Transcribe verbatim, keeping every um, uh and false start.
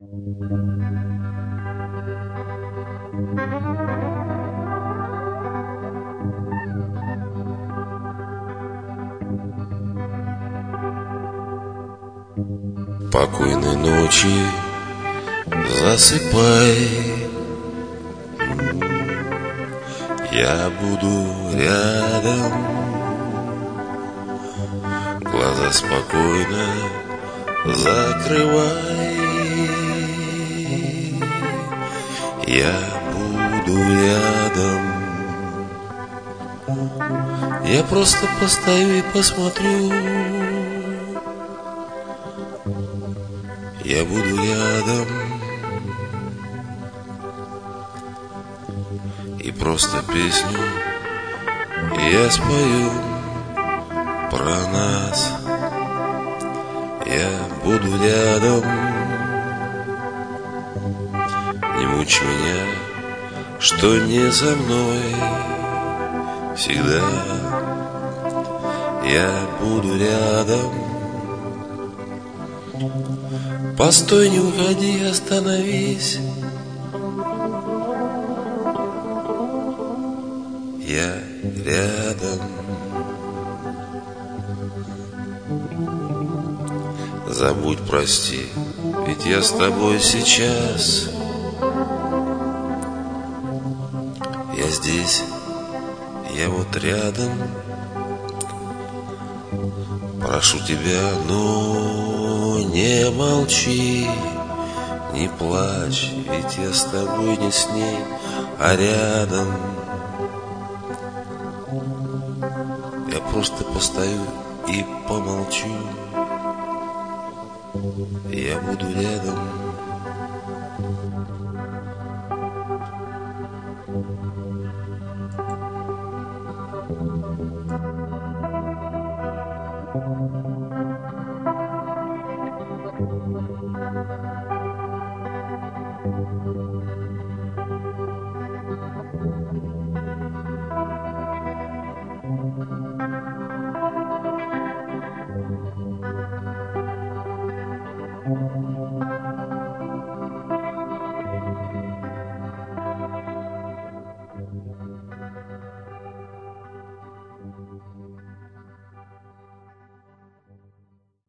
Покойной ночи, засыпай. Я буду рядом. Глаза спокойно закрывай. Я буду рядом. Я просто постою и посмотрю. Я буду рядом. И просто песню я спою про нас. Я буду рядом. Не мучь меня, что не за мной. Всегда я буду рядом. Постой, не уходи, остановись. Я рядом. Забудь, прости, ведь я с тобой сейчас. Я здесь, я вот рядом. Прошу тебя, ну не молчи, не плачь, ведь я с тобой не с ней, а рядом. Я просто постою и помолчу. Я буду рядом.